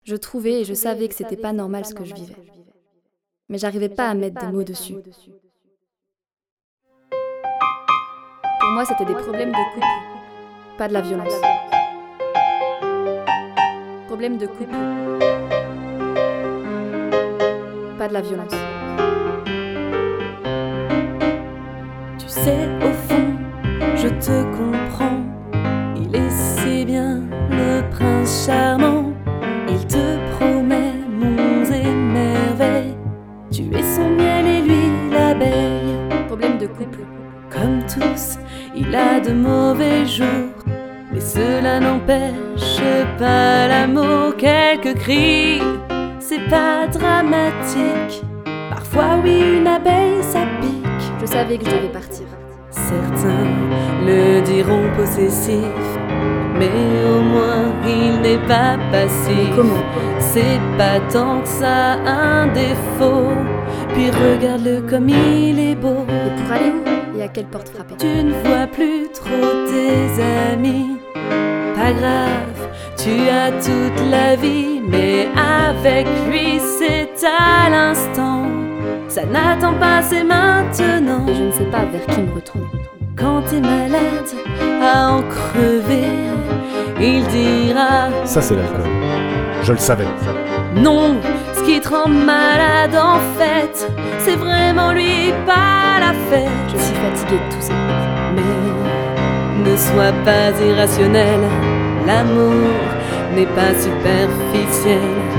Je trouvais et je savais que c'était pas normal ce que je vivais. Mais j'arrivais pas à mettre des mots dessus. Pour moi, c'était des problèmes de couple, pas de la violence. Problèmes de couple, pas de la violence. Tu sais, au fond, je te comprends. Il est si bien le prince charmant. Il te promet monts et merveilles. Tu es son miel et lui l'abeille. Problème de couple. Comme tous, il a de mauvais jours, mais cela n'empêche pas l'amour. Quelques cris, c'est pas dramatique. Parfois oui, une abeille ça pique. Je savais que je devais partir. Certains le diront possessif, mais au moins il n'est pas passif. Mais comment? C'est pas tant que ça un défaut. Puis regarde-le comme il est beau. Et pour aller où? Et à quelle porte frapper? Tu ne vois plus trop tes amis. Pas grave, tu as toute la vie, mais avec lui c'est à l'instant. Ça n'attend pas, c'est maintenant. Et je ne sais pas vers qui me retourner. Quand t'es malade, à en crever, il dira: Ça c'est l'alcool. Je le savais. non, ce qui te rend malade en fait, c'est vraiment lui, pas la fête. Je suis fatiguée de tout ça. Mais ne sois pas irrationnel, l'amour n'est pas superficiel.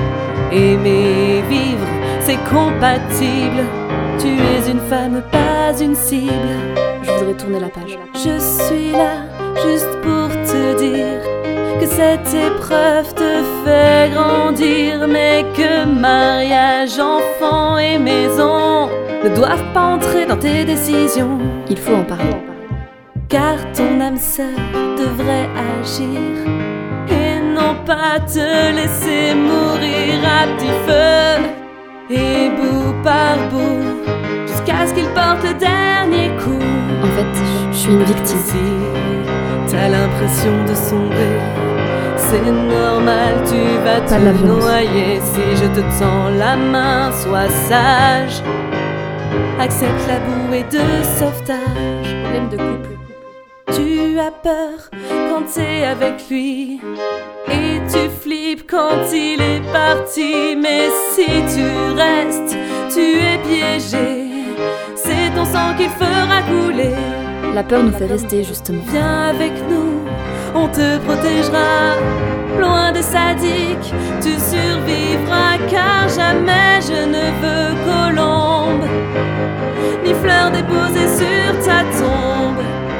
Aimer, vivre, c'est compatible. Tu es une femme, pas une cible. Je voudrais tourner la page. Je suis là juste pour te dire que cette épreuve te fait grandir, mais que mariage, enfant et maison ne doivent pas entrer dans tes décisions. Il faut en parler. Car ton âme sœur devrait agir et non pas te laisser mourir à petit feu. Et bout par bout, jusqu'à ce qu'il porte le dernier coup. En fait, je suis une victime. Si t'as l'impression de sombrer, c'est normal, tu vas Pas de la te violence. noyer. Si je te tends la main, sois sage. Accepte la bouée de sauvetage. Problème de couple. Tu as peur quand t'es avec lui et tu flippes quand il est parti. Mais si tu restes, tu es piégé. C'est ton sang qu'il fera couler. La peur nous fait rester, justement. Viens avec nous, on te protégera. Loin des sadiques, tu survivras. Car jamais je ne veux colombe, ni fleurs déposées sur ta tombe.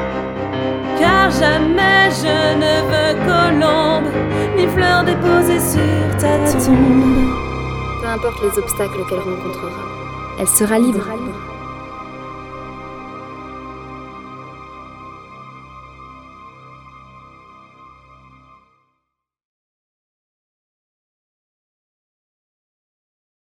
Car jamais je ne veux colombe, ni fleurs déposées sur ta tombe. Peu importe les obstacles qu'elle rencontrera, elle sera libre.